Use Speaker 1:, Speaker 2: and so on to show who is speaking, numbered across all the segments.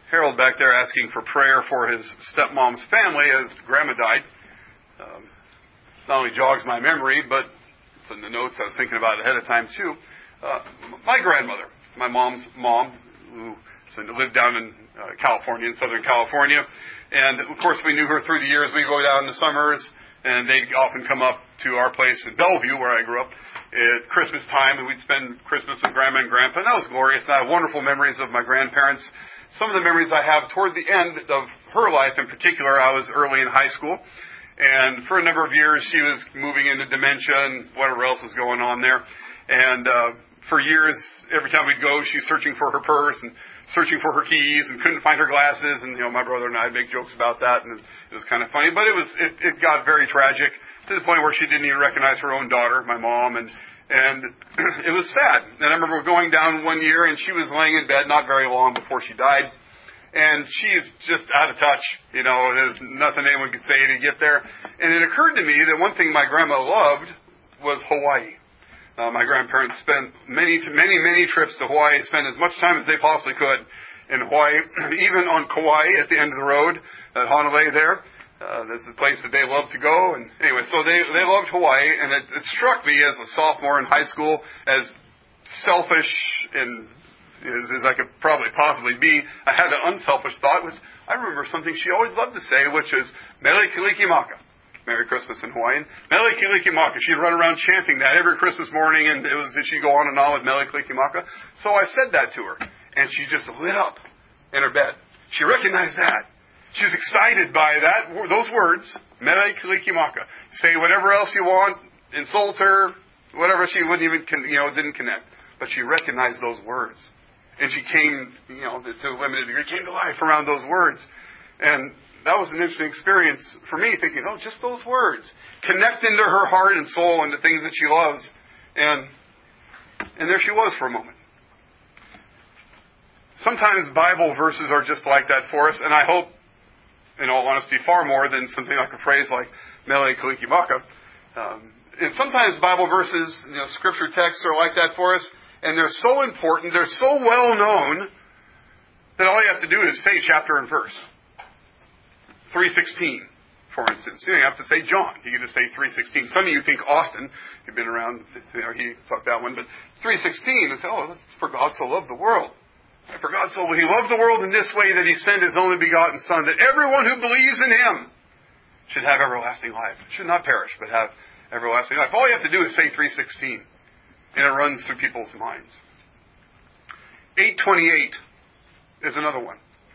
Speaker 1: Harold back there asking for prayer for his stepmom's family as Grandma died. Not only jogs my memory, but it's in the notes I was thinking about ahead of time too. My grandmother, my mom's mom, who lived down in California, in Southern California. And, of course, we knew her through the years. We'd go down in the summers, and they'd often come up to our place in Bellevue, where I grew up, at Christmas time, and we'd spend Christmas with Grandma and Grandpa. And that was glorious. And I have wonderful memories of my grandparents. Some of the memories I have toward the end of her life in particular, I was early in high school. And for a number of years, she was moving into dementia and whatever else was going on there. And for years, every time we'd go, she's searching for her purse and searching for her keys and couldn't find her glasses. And, my brother and I make jokes about that, and it was kind of funny. But it got very tragic to the point where she didn't even recognize her own daughter, my mom, and it was sad. And I remember going down one year, and she was laying in bed not very long before she died. And she's just out of touch. There's nothing anyone could say to get there. And it occurred to me that one thing my grandma loved was Hawaii. My grandparents spent many trips to Hawaii, spent as much time as they possibly could in Hawaii, even on Kauai at the end of the road at Honolulu there. This is a place that they love to go. And anyway, so they loved Hawaii, and it struck me as a sophomore in high school as selfish and as I could probably possibly be. I had an unselfish thought, which I remember something she always loved to say, which is Mele Kalikimaka. Merry Christmas in Hawaiian. Mele Kalikimaka. She'd run around chanting that every Christmas morning, and she'd go on and on with Mele Kalikimaka. So I said that to her, and she just lit up in her bed. She recognized that. She was excited by those words, Mele Kalikimaka. Say whatever else you want, insult her, whatever. She wouldn't even, didn't connect. But she recognized those words. And she came, to a limited degree, came to life around those words. And that was an interesting experience for me, thinking, just those words. Connect into her heart and soul and the things that she loves. And there she was for a moment. Sometimes Bible verses are just like that for us, and I hope, in all honesty, far more than something like a phrase like Mele Kalikimaka. And sometimes Bible verses, scripture texts are like that for us, and they're so important, they're so well known, that all you have to do is say chapter and verse. 3:16, for instance. You don't have to say John. You can just say 3:16. Some of you think Austin. You've been around, he taught that one. But 3:16, and say, that's for God so loved the world. For God so he loved the world in this way that he sent his only begotten Son, that everyone who believes in him should have everlasting life. Should not perish, but have everlasting life. All you have to do is say 3:16, and it runs through people's minds. 8:28 is another one.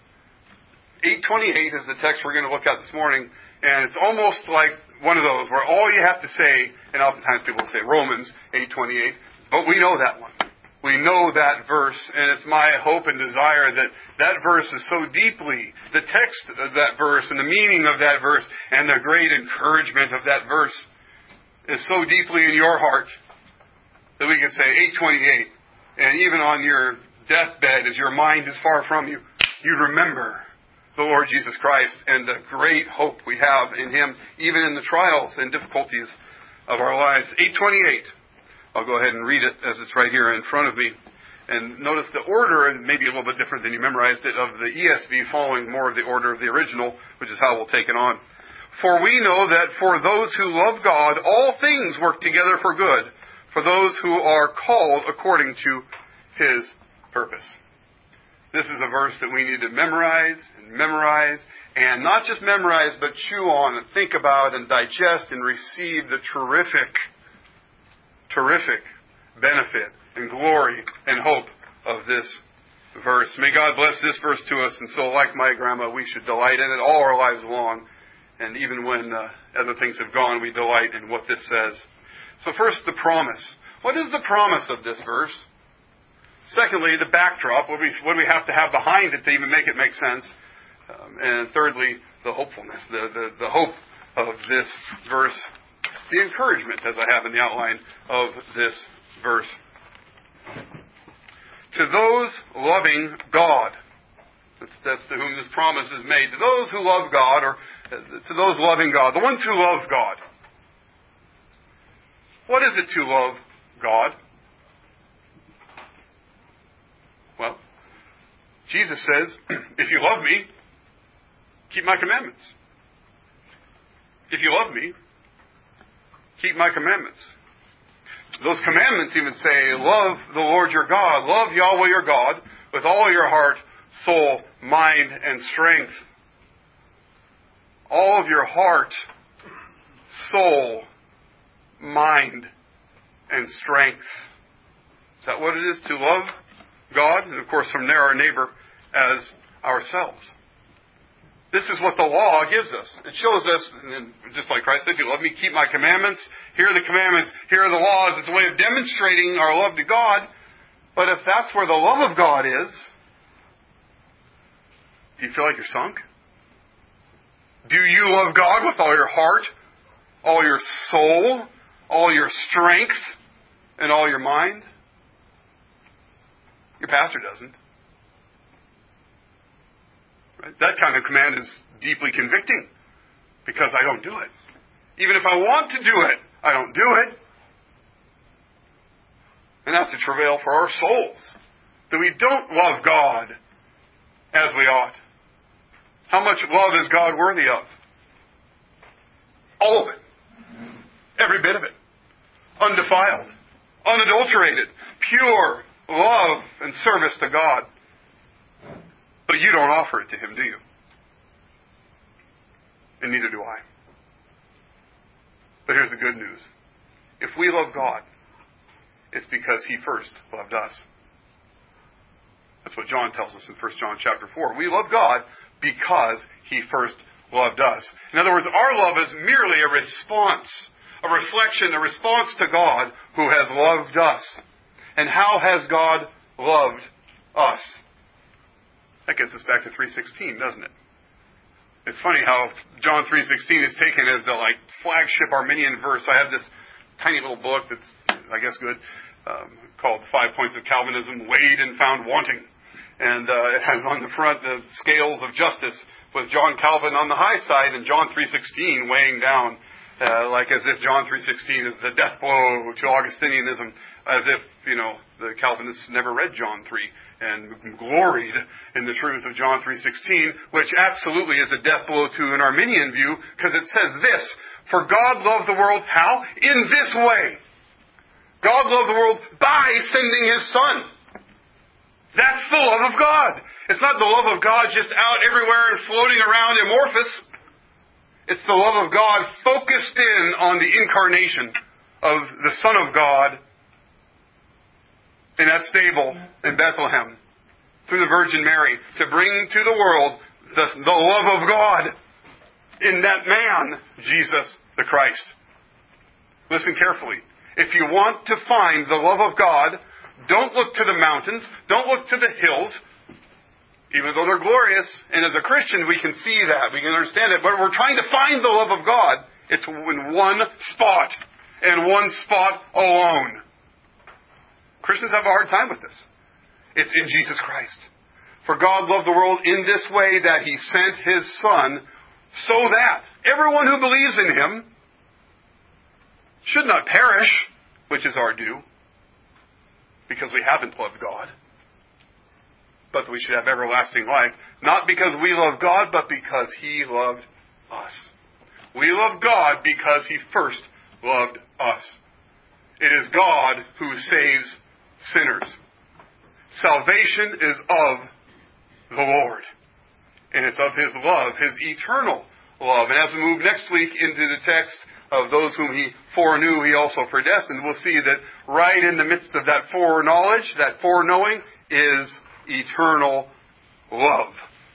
Speaker 1: 8:28 is the text we're going to look at this morning, and it's almost like one of those where all you have to say, and oftentimes people say Romans 8:28, but we know that one. We know that verse, and it's my hope and desire that that verse is so deeply, the text of that verse and the meaning of that verse and the great encouragement of that verse is so deeply in your heart that we can say 8:28, and even on your deathbed, as your mind is far from you, you remember the Lord Jesus Christ and the great hope we have in Him, even in the trials and difficulties of our lives. 8:28. I'll go ahead and read it as it's right here in front of me. And notice the order, and maybe a little bit different than you memorized it, of the ESV, following more of the order of the original, which is how we'll take it on. For we know that for those who love God, all things work together for good, for those who are called according to His purpose. This is a verse that we need to memorize, and not just memorize, but chew on and think about and digest and receive the terrific benefit and glory and hope of this verse. May God bless this verse to us, and so like my grandma, we should delight in it all our lives long, and even when other things have gone, we delight in what this says. So first, the promise. What is the promise of this verse? Secondly, the backdrop, what do we have to have behind it to even make it make sense? And thirdly, the hopefulness, the hope of this verse, the encouragement, as I have in the outline of this verse. To those loving God, that's to whom this promise is made, to those who love God, or to those loving God, the ones who love God. What is it to love God? Well, Jesus says, if you love me, keep my commandments. If you love me, keep my commandments. Those commandments even say, love the Lord your God. Love Yahweh your God with all your heart, soul, mind, and strength. All of your heart, soul, mind, and strength. Is that what it is to love God? And of course from there our neighbor as ourselves. This is what the law gives us. It shows us, and just like Christ said, if you love me, keep my commandments. Here are the commandments. Here are the laws. It's a way of demonstrating our love to God. But if that's where the love of God is, do you feel like you're sunk? Do you love God with all your heart, all your soul, all your strength, and all your mind? Your pastor doesn't. Right? That kind of command is deeply convicting because I don't do it. Even if I want to do it, I don't do it. And that's a travail for our souls, that we don't love God as we ought. How much love is God worthy of? All of it. Every bit of it. Undefiled. Unadulterated. Pure love and service to God. But you don't offer it to Him, do you? And neither do I. But here's the good news. If we love God, it's because He first loved us. That's what John tells us in 1 John chapter 4. We love God because He first loved us. In other words, our love is merely a response, a reflection, a response to God who has loved us. And how has God loved us? That gets us back to 3:16, doesn't it? It's funny how John 3:16 is taken as the flagship Arminian verse. I have this tiny little book that's, I guess, good, called 5 Points of Calvinism, Weighed and Found Wanting. And it has on the front the scales of justice with John Calvin on the high side and John 3:16 weighing down, as if John 3:16 is the death blow to Augustinianism, as if, the Calvinists never read John 3 and gloried in the truth of John 3:16, which absolutely is a death blow to an Arminian view, because it says this, for God loved the world, how? In this way. God loved the world by sending His Son. That's the love of God. It's not the love of God just out everywhere and floating around amorphous. It's the love of God focused in on the incarnation of the Son of God in that stable in Bethlehem through the Virgin Mary to bring to the world the love of God in that man, Jesus the Christ. Listen carefully. If you want to find the love of God, don't look to the mountains, don't look to the hills, even though they're glorious. And as a Christian, we can see that, we can understand it. But we're trying to find the love of God. It's in one spot, and one spot alone. Christians have a hard time with this. It's in Jesus Christ. For God loved the world in this way, that He sent His Son, so that everyone who believes in Him should not perish, which is our due, because we haven't loved God, but we should have everlasting life, not because we love God, but because He loved us. We love God because He first loved us. It is God who saves sinners. Salvation is of the Lord. And it's of His love, His eternal love. And as we move next week into the text of those whom He foreknew, He also predestined, we'll see that right in the midst of that foreknowledge, that foreknowing, is eternal love.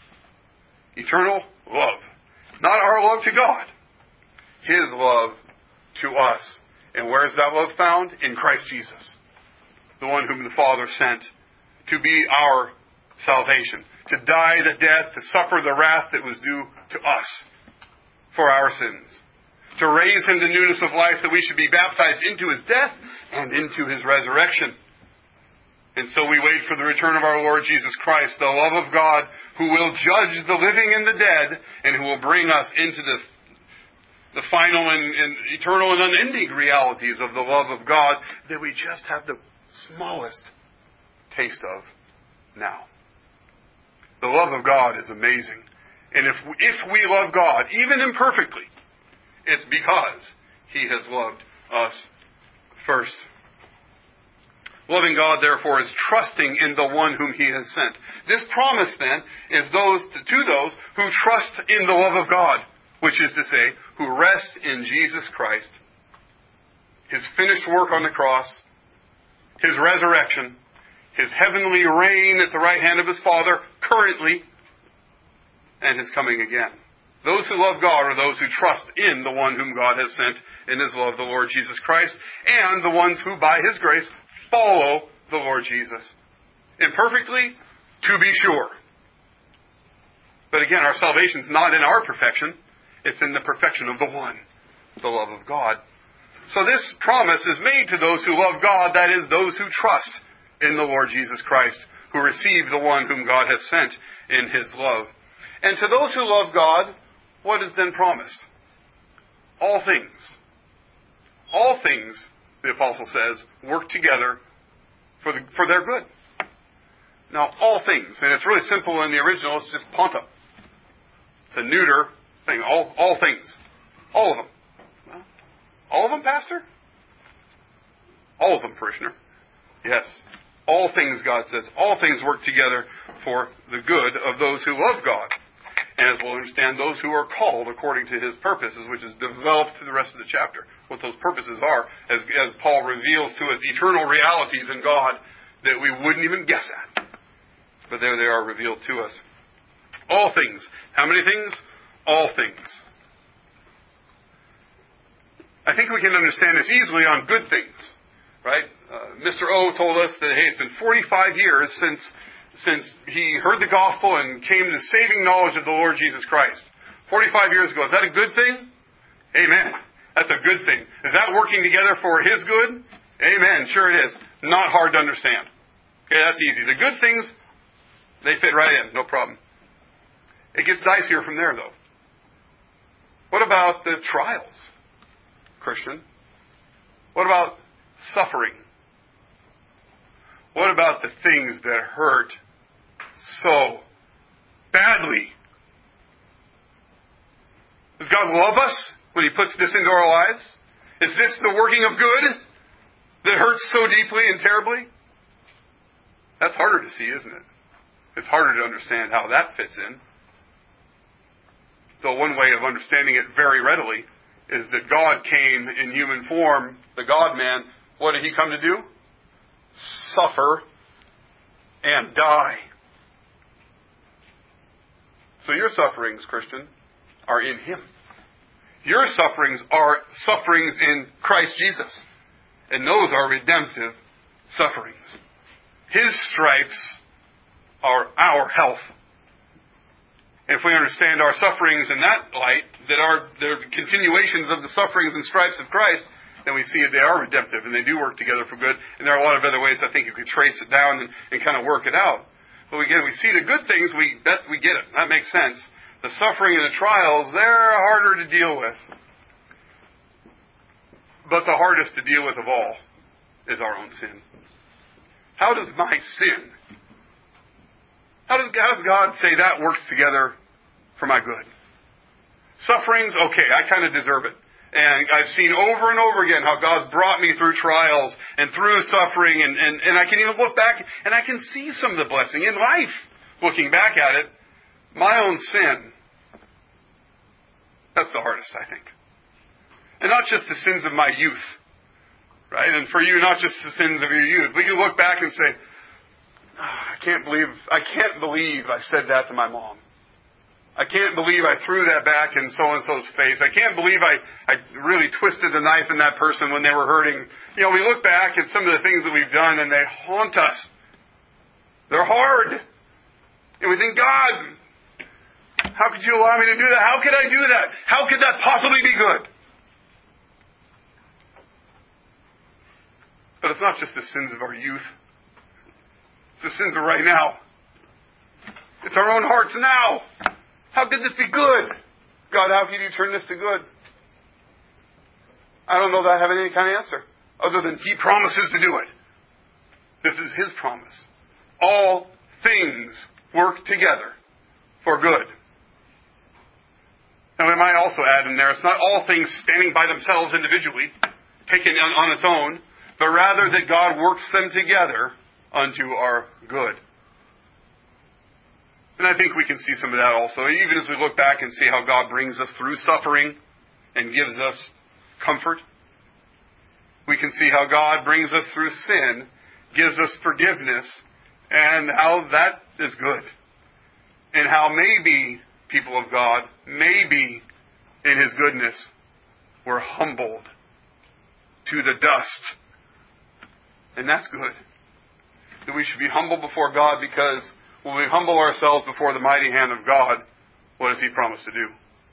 Speaker 1: Eternal love. Not our love to God. His love to us. And where is that love found? In Christ Jesus. The one whom the Father sent to be our salvation. To die the death, to suffer the wrath that was due to us for our sins. To raise Him to newness of life, that we should be baptized into His death and into His resurrection. And so we wait for the return of our Lord Jesus Christ, the love of God, who will judge the living and the dead, and who will bring us into the final and eternal and unending realities of the love of God that we just have the smallest taste of now. love of God is amazing. And if we love God, even imperfectly, it's because He has loved us first. Loving God, therefore, is trusting in the one whom He has sent. This promise, then, is to those who trust in the love of God, which is to say, who rest in Jesus Christ, His finished work on the cross, His resurrection, His heavenly reign at the right hand of His Father, currently, and His coming again. Those who love God are those who trust in the one whom God has sent in His love, the Lord Jesus Christ, and the ones who, by His grace, follow the Lord Jesus. Imperfectly, to be sure. But again, our salvation is not in our perfection. It's in the perfection of the one, the love of God. So this promise is made to those who love God, that is, those who trust in the Lord Jesus Christ, who receive the one whom God has sent in His love. And to those who love God, what is then promised? All things. All things, the apostle says, work together for their good. Now, all things, and it's really simple in the original, it's just panta. It's a neuter thing. All things. All of them. Well, all of them, Pastor? All of them, parishioner. Yes. All things, God says. All things work together for the good of those who love God. And as we'll understand, those who are called according to His purposes, which is developed through the rest of the chapter. What those purposes are, as Paul reveals to us eternal realities in God that we wouldn't even guess at. But there they are revealed to us. All things. How many things? All things. I think we can understand this easily on good things. Right? Mr. O told us that, hey, it's been 45 years since he heard the gospel and came to saving knowledge of the Lord Jesus Christ. 45 years ago. Is that a good thing? Amen. That's a good thing. Is that working together for His good? Amen. Sure it is. Not hard to understand. Okay, that's easy. The good things, they fit right in. No problem. It gets dicier from there, though. What about the trials, Christian? What about suffering? What about the things that hurt so badly? Does God love us when He puts this into our lives? Is this the working of good that hurts so deeply and terribly? That's harder to see, isn't it? It's harder to understand how that fits in. Though one way of understanding it very readily is that God came in human form, the God-man. What did He come to do? Suffer and die. So your sufferings, Christian, are in Him. Your sufferings are sufferings in Christ Jesus. And those are redemptive sufferings. His stripes are our health. And if we understand our sufferings in that light, that they're continuations of the sufferings and stripes of Christ, then we see that they are redemptive and they do work together for good. And there are a lot of other ways I think you could trace it down and kind of work it out. But again, we see the good things, we get it. That makes sense. The suffering and the trials, they're harder to deal with. But the hardest to deal with of all is our own sin. How does my sin, how does God say that works together for my good? Sufferings, okay, I kind of deserve it. And I've seen over and over again how God's brought me through trials and through suffering, and I can even look back and I can see some of the blessing in life. Looking back at it, my own sin, that's the hardest, I think. And not just the sins of my youth, right? And for you, not just the sins of your youth. We can look back and say, I can't believe I said that to my mom. I can't believe I threw that back in so-and-so's face. I can't believe I really twisted the knife in that person when they were hurting. You know, we look back at some of the things that we've done and they haunt us. They're hard. And we think, God, how could you allow me to do that? How could I do that? How could that possibly be good? But it's not just the sins of our youth. It's the sins of right now. It's our own hearts now. How could this be good? God, how can you turn this to good? I don't know that I have any kind of answer, other than He promises to do it. This is His promise. All things work together for good. And we might also add in there, it's not all things standing by themselves individually, taken on its own, but rather that God works them together unto our good. And I think we can see some of that also, even as we look back and see how God brings us through suffering and gives us comfort. We can see how God brings us through sin, gives us forgiveness, and how that is good. And how maybe, people of God, maybe in His goodness, we're humbled to the dust. And that's good. That we should be humble before God, because when we humble ourselves before the mighty hand of God, what does He promise to do?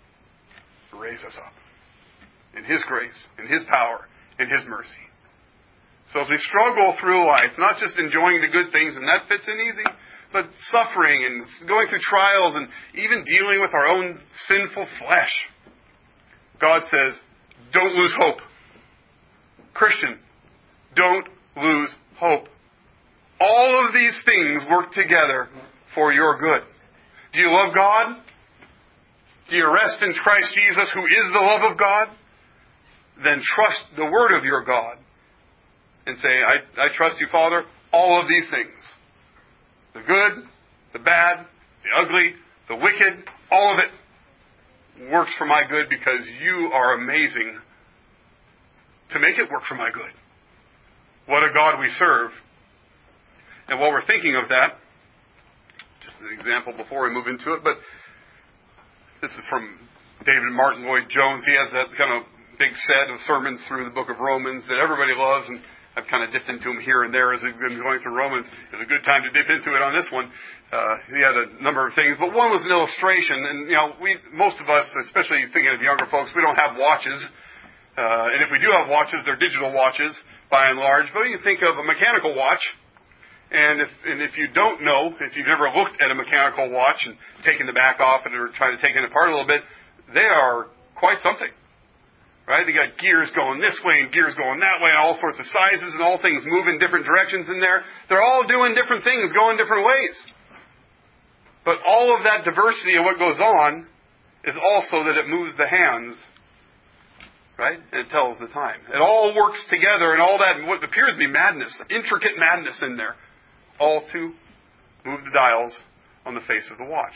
Speaker 1: To raise us up. In His grace, in His power, in His mercy. So as we struggle through life, not just enjoying the good things, and that fits in easy, but suffering and going through trials and even dealing with our own sinful flesh, God says, don't lose hope. Christian, don't lose hope. All of these things work together for your good. Do you love God? Do you rest in Christ Jesus, who is the love of God? Then trust the word of your God and say, I trust you, Father, all of these things. The good, the bad, the ugly, the wicked, all of it works for my good, because you are amazing to make it work for my good. What a God we serve. And while we're thinking of that, just an example before we move into it, but this is from David Martin Lloyd-Jones. He has that kind of big set of sermons through the book of Romans that everybody loves, and I've kind of dipped into them here and there as we've been going through Romans. It was a good time to dip into it on this one. He had a number of things, but one was an illustration. And, most of us, especially thinking of younger folks, we don't have watches. And if we do have watches, they're digital watches by and large. But you think of a mechanical watch. And if you don't know, if you've never looked at a mechanical watch and taken the back off and or tried to take it apart a little bit, they are quite something. Right? They got gears going this way and gears going that way, and all sorts of sizes, and all things move in different directions in there. They're all doing different things, going different ways. But all of that diversity of what goes on is also that it moves the hands, right? And it tells the time. It all works together, and all that, what appears to be madness, intricate madness in there, all to move the dials on the face of the watch.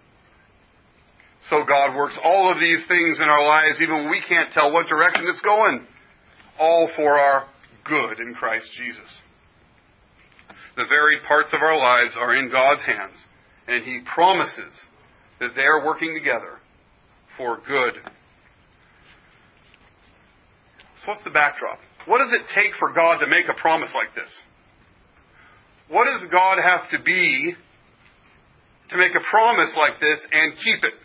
Speaker 1: So God works all of these things in our lives, even when we can't tell what direction it's going, all for our good in Christ Jesus. The very parts of our lives are in God's hands, and He promises that they are working together for good. So what's the backdrop? What does it take for God to make a promise like this? What does God have to be to make a promise like this and keep it?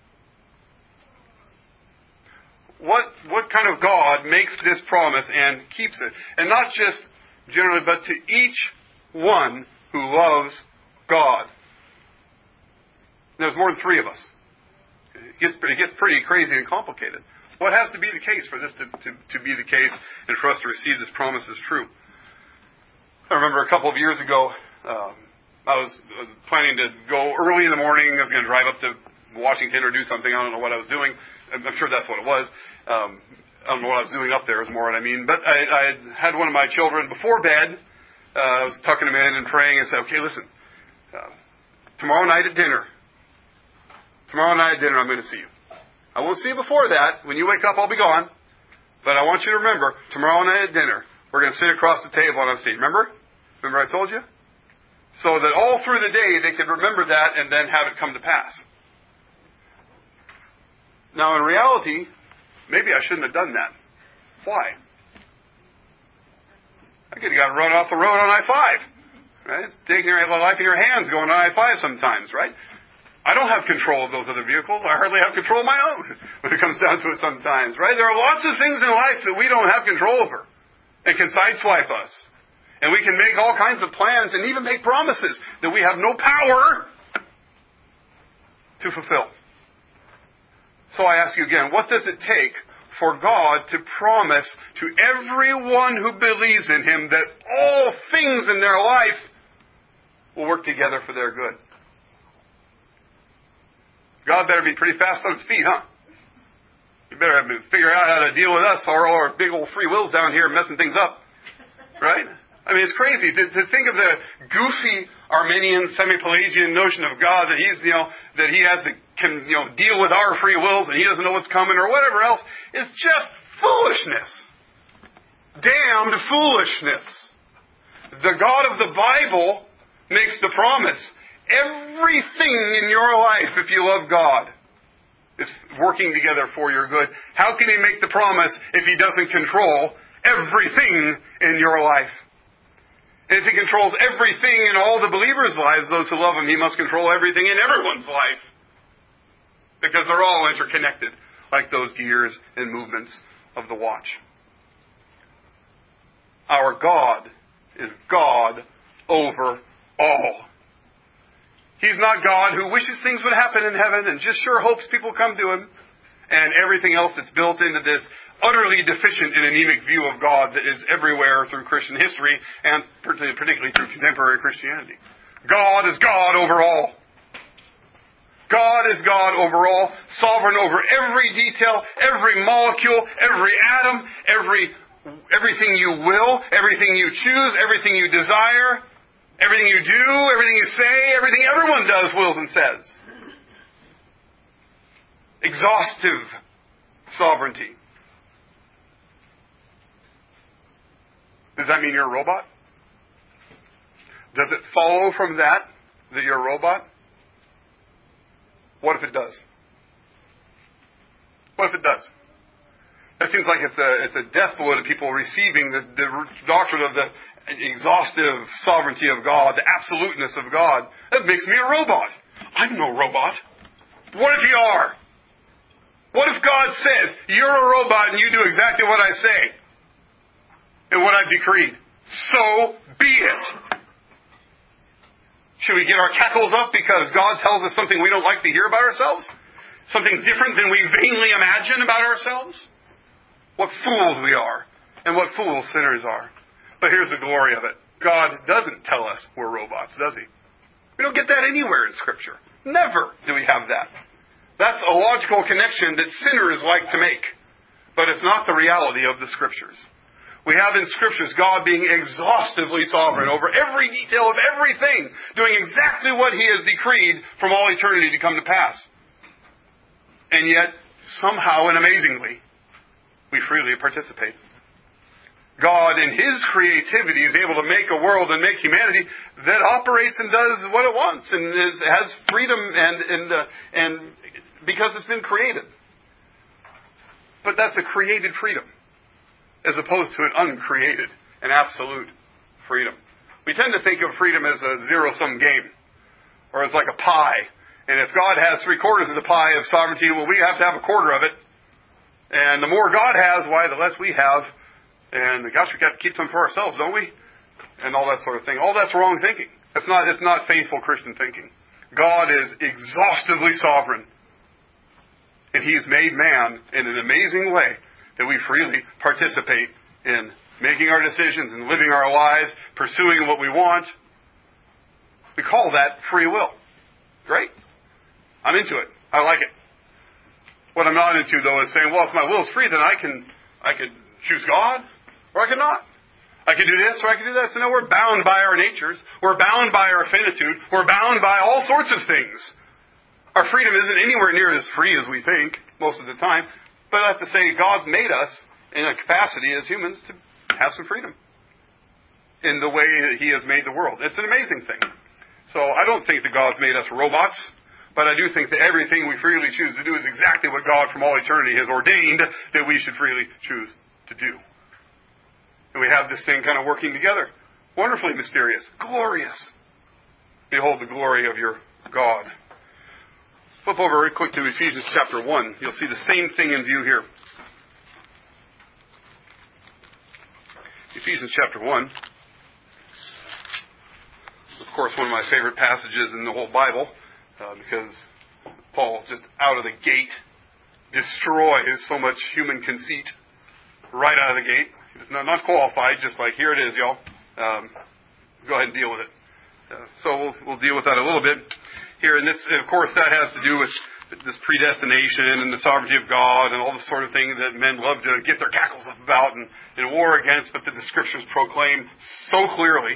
Speaker 1: What kind of God makes this promise and keeps it? And not just generally, but to each one who loves God. There's more than three of us. It gets pretty crazy and complicated. What has to be the case for this to be the case and for us to receive this promise as true? I remember a couple of years ago, I was planning to go early in the morning. I was going to drive up to Washington or do something. I don't know what I was doing. I'm sure that's what it was. I don't know what I was doing up there is more what I mean. But I had one of my children before bed. I was tucking him in and praying and said, okay, listen, tomorrow night at dinner, I'm going to see you. I won't see you before that. When you wake up, I'll be gone. But I want you to remember, tomorrow night at dinner, we're going to sit across the table and I'll see you. Remember I told you? So that all through the day they could remember that and then have it come to pass. Now in reality, maybe I shouldn't have done that. Why? I could have got run off the road on I-5. Right? It's taking your life in your hands going on I-5 sometimes, right? I don't have control of those other vehicles. I hardly have control of my own when it comes down to it sometimes, right? There are lots of things in life that we don't have control over and can sideswipe us. And we can make all kinds of plans and even make promises that we have no power to fulfill. So I ask you again, what does it take for God to promise to everyone who believes in Him that all things in their life will work together for their good? God better be pretty fast on his feet, huh? You better figure out how to deal with us or our big old free wills down here messing things up. Right? I mean, it's crazy to think of the goofy Arminian, semi-Pelagian notion of God that he's, that he can deal with our free wills and he doesn't know what's coming or whatever else is just foolishness. Damned foolishness. The God of the Bible makes the promise. Everything in your life, if you love God, is working together for your good. How can he make the promise if he doesn't control everything in your life? And if he controls everything in all the believers' lives, those who love him, he must control everything in everyone's life. Because they're all interconnected, like those gears and movements of the watch. Our God is God over all. He's not God who wishes things would happen in heaven and just sure hopes people come to him and everything else that's built into this utterly deficient and anemic view of God that is everywhere through Christian history and particularly through contemporary Christianity. God is God over all. God is God over all, sovereign over every detail, every molecule, every atom, everything you will, everything you choose, everything you desire, everything you do, everything you say, everything everyone does, wills, and says. Exhaustive sovereignty. Does that mean you're a robot? Does it follow from that you're a robot? What if it does? What if it does? That seems like it's a death blow to people receiving the doctrine of the exhaustive sovereignty of God, the absoluteness of God. That makes me a robot. I'm no robot. What if you are? What if God says, you're a robot and you do exactly what I say and what I've decreed? So be it. Should we get our cackles up because God tells us something we don't like to hear about ourselves? Something different than we vainly imagine about ourselves? What fools we are, and what fools sinners are. But here's the glory of it. God doesn't tell us we're robots, does he? We don't get that anywhere in Scripture. Never do we have that. That's a logical connection that sinners like to make. But it's not the reality of the Scriptures. We have in Scriptures God being exhaustively sovereign over every detail of everything, doing exactly what he has decreed from all eternity to come to pass. And yet, somehow and amazingly, we freely participate. God, in his creativity, is able to make a world and make humanity that operates and does what it wants and has freedom and because it's been created. But that's a created freedom, as opposed to an uncreated and absolute freedom. We tend to think of freedom as a zero-sum game, or as like a pie. And if God has 3/4 of the pie of sovereignty, well, we have to have a quarter of it. And the more God has, why, the less we have. And gosh, we got to keep some for ourselves, don't we? And all that sort of thing. All that's wrong thinking. It's not faithful Christian thinking. God is exhaustively sovereign. And he's made man in an amazing way that we freely participate in making our decisions and living our lives, pursuing what we want. We call that free will. Great. I'm into it. I like it. What I'm not into, though, is saying, well, if my will is free, then I could choose God, or I could not. I could do this, or I could do that. So no, we're bound by our natures. We're bound by our finitude. We're bound by all sorts of things. Our freedom isn't anywhere near as free as we think, most of the time. But I have to say, God's made us in a capacity as humans to have some freedom in the way that he has made the world. It's an amazing thing. So I don't think that God's made us robots. But I do think that everything we freely choose to do is exactly what God from all eternity has ordained that we should freely choose to do. And we have this thing kind of working together. Wonderfully mysterious. Glorious. Behold the glory of your God. Flip over very quick to Ephesians chapter 1. You'll see the same thing in view here. Ephesians chapter 1. Of course, one of my favorite passages in the whole Bible. Because Paul, just out of the gate, destroys so much human conceit right out of the gate. He's not qualified, just like, here it is, y'all. Go ahead and deal with it. So we'll deal with that a little bit here. And this, of course, that has to do with this predestination and the sovereignty of God and all the sort of thing that men love to get their cackles up about and war against, but that the Scriptures proclaim so clearly.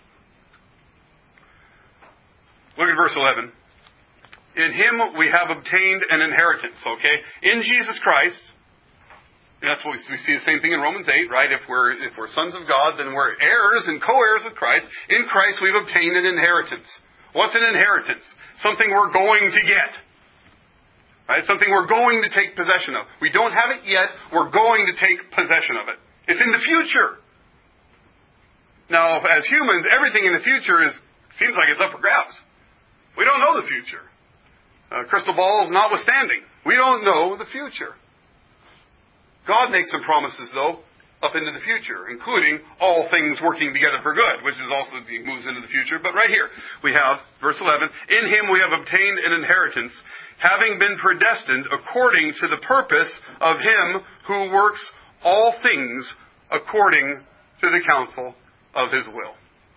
Speaker 1: Look at verse 11. In Him we have obtained an inheritance, okay? In Jesus Christ, and that's what we see the same thing in Romans 8, right? If we're sons of God, then we're heirs and co-heirs with Christ. In Christ we've obtained an inheritance. What's an inheritance? Something we're going to get. Right? Something we're going to take possession of. We don't have it yet. We're going to take possession of it. It's in the future. Now, as humans, everything in the future seems like it's up for grabs. We don't know the future. Crystal balls notwithstanding. We don't know the future. God makes some promises, though, up into the future, including all things working together for good, which is also moves into the future. But right here, we have, verse 11, in Him we have obtained an inheritance, having been predestined according to the purpose of Him who works all things according to the counsel of His will.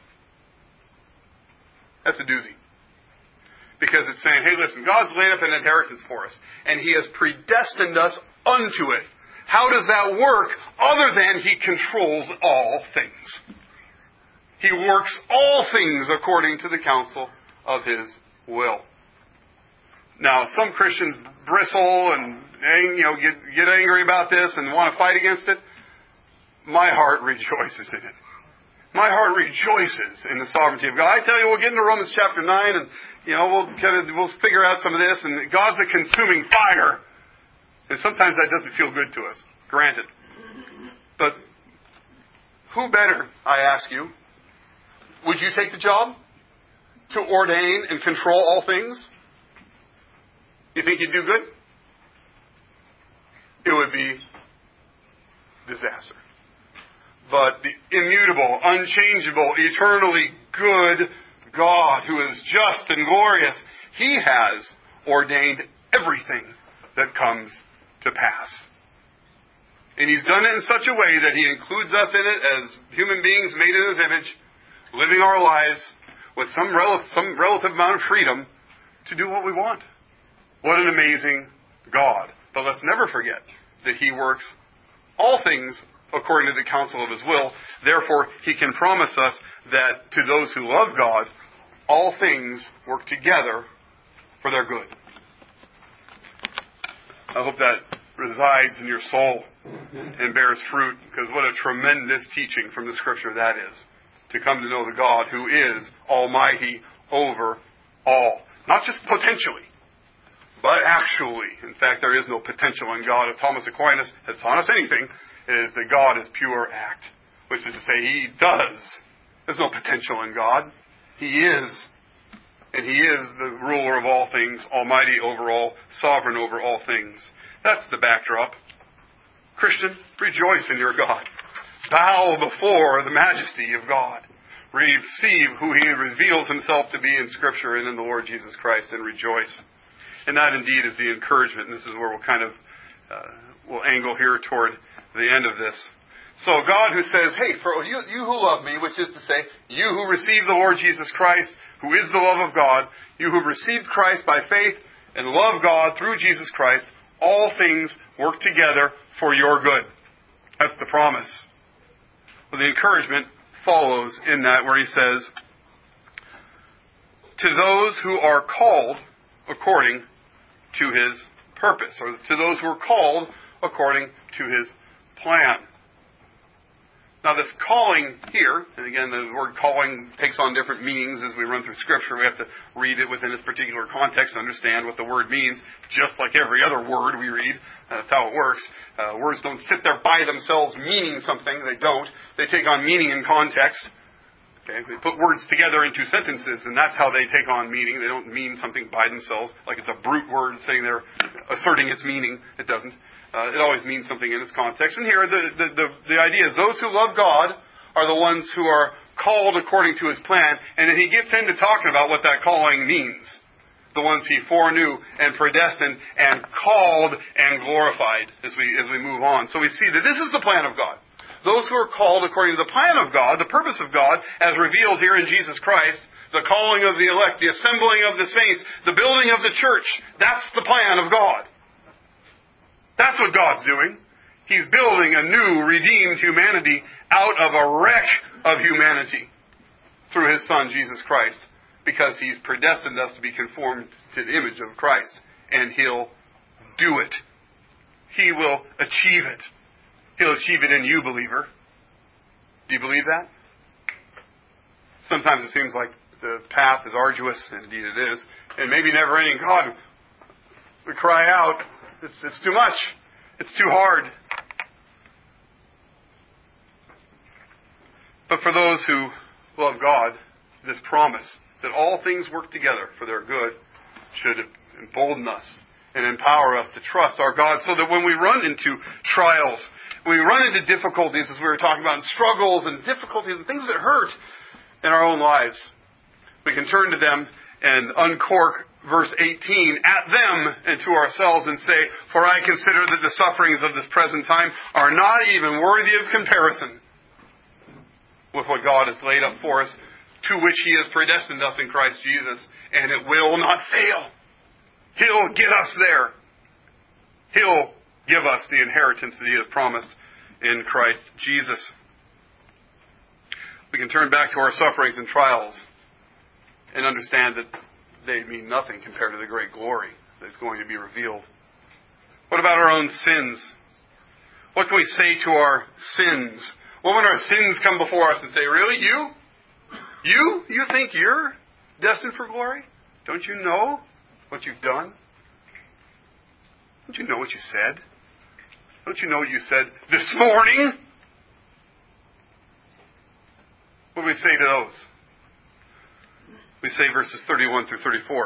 Speaker 1: That's a doozy. Because it's saying, hey, listen, God's laid up an inheritance for us, and He has predestined us unto it. How does that work other than He controls all things? He works all things according to the counsel of His will. Now, some Christians bristle and get angry about this and want to fight against it. My heart rejoices in it. My heart rejoices in the sovereignty of God. I tell you, we'll get into Romans chapter 9 and we'll figure out some of this, and God's a consuming fire. And sometimes that doesn't feel good to us, granted. But who better, I ask you, would you take the job to ordain and control all things? You think you'd do good? It would be disaster. But the immutable, unchangeable, eternally good God, who is just and glorious, He has ordained everything that comes to pass. And He's done it in such a way that He includes us in it as human beings made in His image, living our lives with some relative amount of freedom to do what we want. What an amazing God. But let's never forget that He works all things according to the counsel of His will. Therefore, He can promise us that to those who love God, all things work together for their good. I hope that resides in your soul and bears fruit, because what a tremendous teaching from the Scripture that is. To come to know the God who is almighty over all. Not just potentially, but actually. In fact, there is no potential in God. If Thomas Aquinas has taught us anything, it is that God is pure act. Which is to say, He does. There's no potential in God. He is. And He is the ruler of all things, almighty over all, sovereign over all things. That's the backdrop. Christian, rejoice in your God. Bow before the majesty of God. Receive who He reveals Himself to be in Scripture and in the Lord Jesus Christ, and rejoice. And that indeed is the encouragement. And this is where we'll kind of we'll angle here toward the end of this. So God who says, hey, for you who love me, which is to say, you who receive the Lord Jesus Christ, who is the love of God, you who received Christ by faith and love God through Jesus Christ, all things work together for your good. That's the promise. Well, the encouragement follows in that where He says, to those who are called according to His purpose, or to those who are called according to His plan. Now this calling here, and again the word calling takes on different meanings as we run through Scripture. We have to read it within its particular context to understand what the word means, just like every other word we read. That's how it works. Words don't sit there by themselves meaning something. They don't. They take on meaning in context. Okay? We put words together into sentences, and that's how they take on meaning. They don't mean something by themselves, like it's a brute word sitting there asserting its meaning. It doesn't. It always means something in its context. And here, the idea is those who love God are the ones who are called according to His plan. And then He gets into talking about what that calling means. The ones He foreknew and predestined and called and glorified as we move on. So we see that this is the plan of God. Those who are called according to the plan of God, the purpose of God, as revealed here in Jesus Christ, the calling of the elect, the assembling of the saints, the building of the church. That's the plan of God. That's what God's doing. He's building a new, redeemed humanity out of a wreck of humanity through His Son, Jesus Christ, because He's predestined us to be conformed to the image of Christ. And He'll do it. He will achieve it. He'll achieve it in you, believer. Do you believe that? Sometimes it seems like the path is arduous, and indeed it is, and maybe never ending. God, we cry out, it's too much. It's too hard. But for those who love God, this promise that all things work together for their good should embolden us and empower us to trust our God, so that when we run into trials, when we run into difficulties, as we were talking about, and struggles and difficulties and things that hurt in our own lives, we can turn to them and uncork verse 18 at them and to ourselves and say, "For I consider that the sufferings of this present time are not even worthy of comparison with what God has laid up for us, to which He has predestined us in Christ Jesus, and it will not fail." He'll get us there. He'll give us the inheritance that He has promised in Christ Jesus. We can turn back to our sufferings and trials and understand that they mean nothing compared to the great glory that is going to be revealed. What about our own sins? What can we say to our sins? Well, when our sins come before us and say, "Really, you? You think you're destined for glory? Don't you know what you've done? Don't you know what you said? Don't you know what you said this morning?" What do we say to those? We say verses 31 through 34.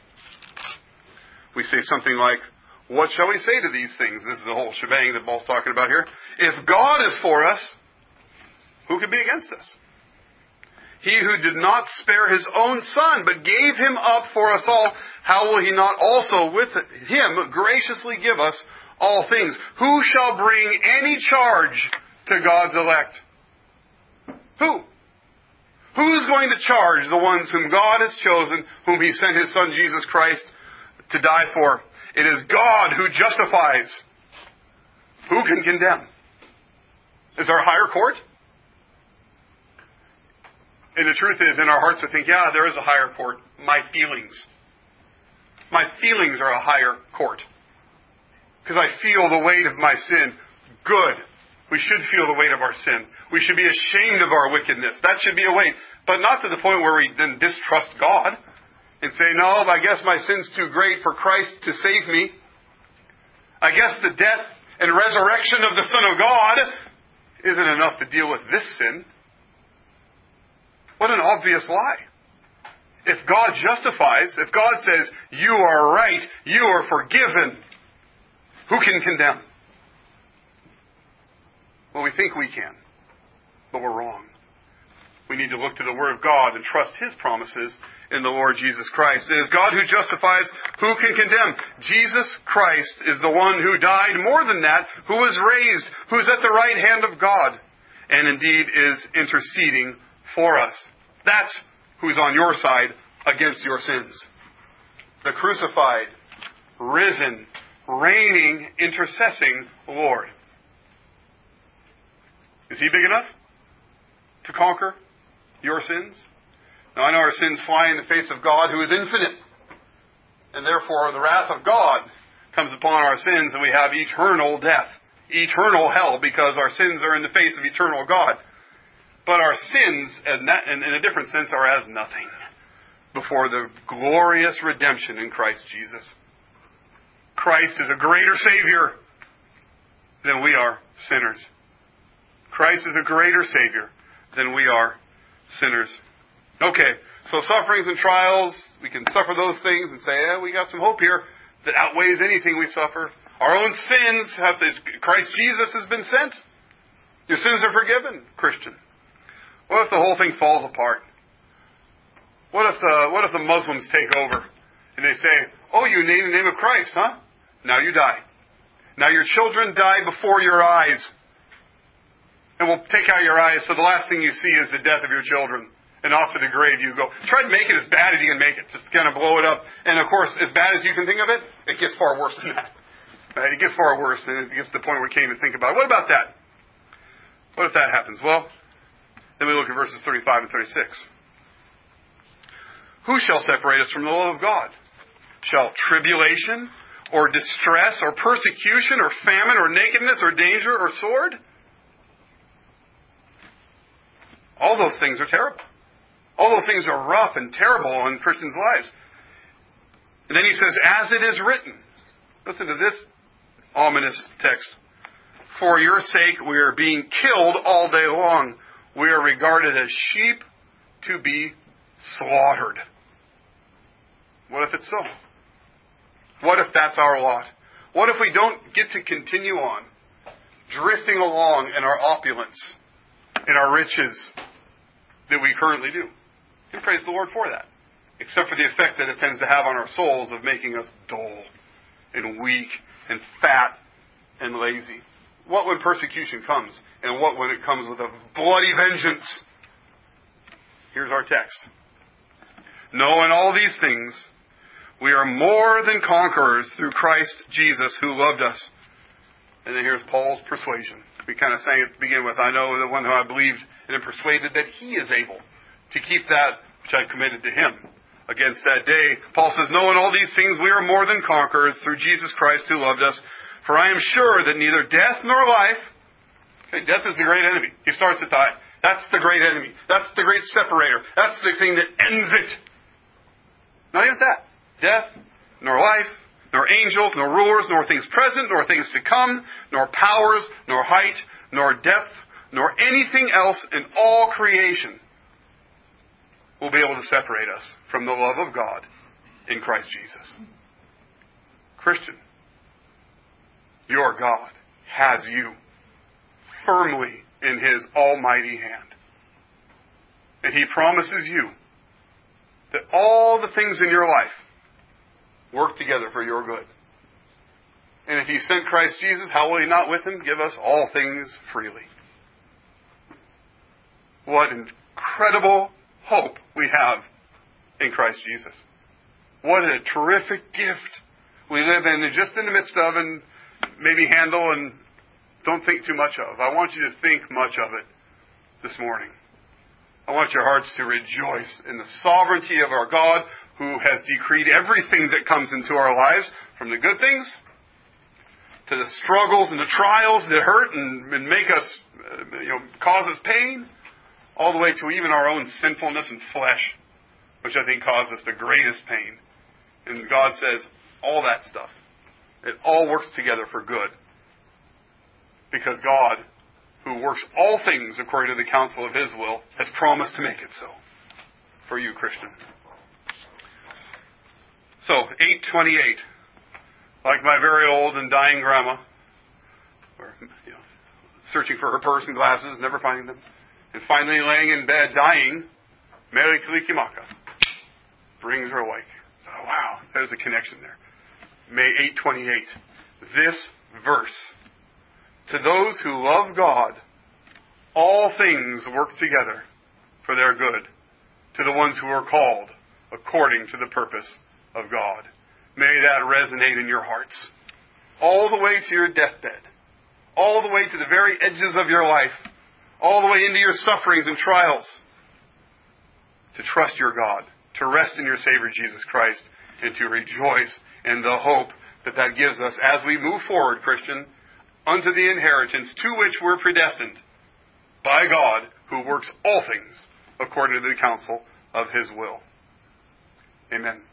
Speaker 1: We say something like, "What shall we say to these things?" This is the whole shebang that Paul's talking about here. "If God is for us, who can be against us? He who did not spare His own Son, but gave Him up for us all, how will He not also with Him graciously give us all things? Who shall bring any charge to God's elect?" Who? Who's going to charge the ones whom God has chosen, whom He sent His Son Jesus Christ to die for? It is God who justifies. Who can condemn? Is there a higher court? And the truth is, in our hearts we think, yeah, there is a higher court. My feelings are a higher court. Because I feel the weight of my sin. Good. We should feel the weight of our sin. We should be ashamed of our wickedness. That should be a weight. But not to the point where we then distrust God and say, "No, I guess my sin's too great for Christ to save me. I guess the death and resurrection of the Son of God isn't enough to deal with this sin." What an obvious lie. If God justifies, if God says, "You are right, you are forgiven," who can condemn? Well, we think we can, but we're wrong. We need to look to the Word of God and trust His promises in the Lord Jesus Christ. It is God who justifies. Who can condemn? Jesus Christ is the one who died, more than that, who was raised, who is at the right hand of God, and indeed is interceding for us. That's who's on your side against your sins. The crucified, risen, reigning, intercessing Lord. Is He big enough to conquer your sins? Now, I know our sins fly in the face of God, who is infinite. And therefore, the wrath of God comes upon our sins, and we have eternal death, eternal hell, because our sins are in the face of eternal God. But our sins, in a different sense, are as nothing before the glorious redemption in Christ Jesus. Christ is a greater Savior than we are sinners. Christ is a greater Savior than we are sinners. Okay, so sufferings and trials, we can suffer those things and say, we got some hope here that outweighs anything we suffer. Our own sins, Christ Jesus has been sent. Your sins are forgiven, Christian. What if the whole thing falls apart? What if the Muslims take over and they say, "Oh, you name the name of Christ, huh? Now you die. Now your children die before your eyes. And we'll take out your eyes, so the last thing you see is the death of your children. And off to the grave you go. Try to make it as bad as you can make it. Just kind of blow it up. And of course, as bad as you can think of it, it gets far worse than that. It gets far worse, and it gets to the point where we can't even think about it. What about that? What if that happens? Well, then we look at verses 35 and 36. Who shall separate us from the love of God? Shall tribulation, or distress, or persecution, or famine, or nakedness, or danger, or sword? All those things are terrible. All those things are rough and terrible in Christians' lives. And then he says, as it is written. Listen to this ominous text. For your sake we are being killed all day long. We are regarded as sheep to be slaughtered. What if it's so? What if that's our lot? What if we don't get to continue on, drifting along in our opulence, in our riches that we currently do? And praise the Lord for that. Except for the effect that it tends to have on our souls of making us dull and weak and fat and lazy. What when persecution comes? And what when it comes with a bloody vengeance? Here's our text. No, in all these things, we are more than conquerors through Christ Jesus who loved us. And then here's Paul's persuasion. We kind of sang it to begin with. I know the one who I believed and am persuaded that he is able to keep that which I committed to him against that day. Paul says, no, in all these things we are more than conquerors through Jesus Christ who loved us. For I am sure that neither death nor life, okay, death is the great enemy. He starts at that. That's the great enemy. That's the great separator. That's the thing that ends it. Not even that. Death, nor life, nor angels, nor rulers, nor things present, nor things to come, nor powers, nor height, nor depth, nor anything else in all creation will be able to separate us from the love of God in Christ Jesus. Christian, your God has you firmly in His almighty hand. And He promises you that all the things in your life work together for your good. And if He sent Christ Jesus, how will He not with Him give us all things freely? What incredible hope we have in Christ Jesus. What a terrific gift we live in and just in the midst of and maybe handle and don't think too much of. I want you to think much of it this morning. I want your hearts to rejoice in the sovereignty of our God who has decreed everything that comes into our lives, from the good things to the struggles and the trials that hurt and make us, cause us pain, all the way to even our own sinfulness and flesh, which I think causes the greatest pain. And God says, all that stuff, it all works together for good. Because God, who works all things according to the counsel of His will, has promised to make it so for you, Christian. So, 8:28. Like my very old and dying grandma, searching for her purse and glasses, never finding them, and finally laying in bed dying, Mary Kalikimaka brings her awake. So, wow, there's a connection there. May 8:28. This verse. To those who love God, all things work together for their good. To the ones who are called according to the purpose of God. May that resonate in your hearts. All the way to your deathbed. All the way to the very edges of your life. All the way into your sufferings and trials. To trust your God. To rest in your Savior Jesus Christ. And to rejoice in the hope that gives us as we move forward, Christian, unto the inheritance to which we're predestined by God, who works all things according to the counsel of His will. Amen.